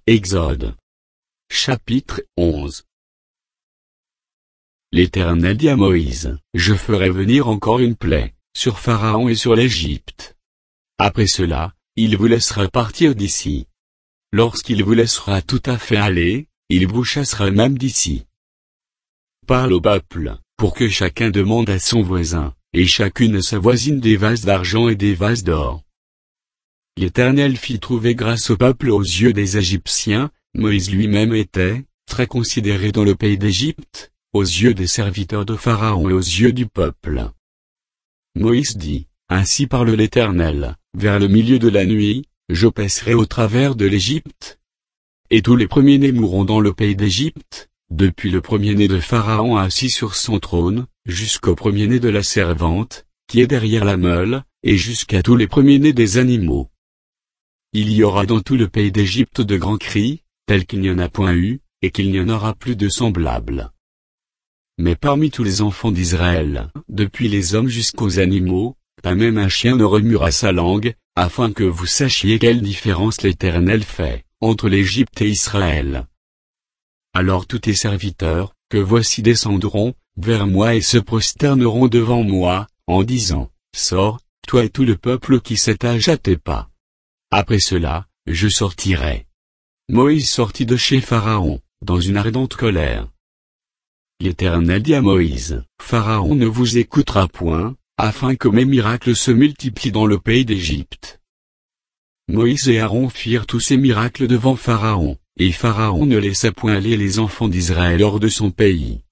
Exode. Chapitre 11. L'Éternel dit à Moïse, « Je ferai venir encore une plaie, sur Pharaon et sur l'Égypte. Après cela, il vous laissera partir d'ici. Lorsqu'il vous laissera tout à fait aller, il vous chassera même d'ici. Parle au peuple, pour que chacun demande à son voisin, et chacune à sa voisine des vases d'argent et des vases d'or. » L'Éternel fit trouver grâce au peuple aux yeux des Égyptiens. Moïse lui-même était très considéré dans le pays d'Égypte, aux yeux des serviteurs de Pharaon et aux yeux du peuple. Moïse dit, « Ainsi parle l'Éternel, vers le milieu de la nuit, je passerai au travers de l'Égypte. Et tous les premiers-nés mourront dans le pays d'Égypte, depuis le premier-né de Pharaon assis sur son trône, jusqu'au premier-né de la servante, qui est derrière la meule, et jusqu'à tous les premiers-nés des animaux. Il y aura dans tout le pays d'Égypte de grands cris, tels qu'il n'y en a point eu, et qu'il n'y en aura plus de semblables. Mais parmi tous les enfants d'Israël, depuis les hommes jusqu'aux animaux, pas même un chien ne remuera sa langue, afin que vous sachiez quelle différence l'Éternel fait, entre l'Égypte et Israël. Alors tous tes serviteurs, que voici descendront, vers moi et se prosterneront devant moi, en disant, Sors, toi et tout le peuple qui s'étage à tes pas. Après cela, je sortirai. Moïse sortit de chez Pharaon, dans une ardente colère. L'Éternel dit à Moïse, Pharaon ne vous écoutera point, afin que mes miracles se multiplient dans le pays d'Égypte. Moïse et Aaron firent tous ces miracles devant Pharaon, et Pharaon ne laissa point aller les enfants d'Israël hors de son pays.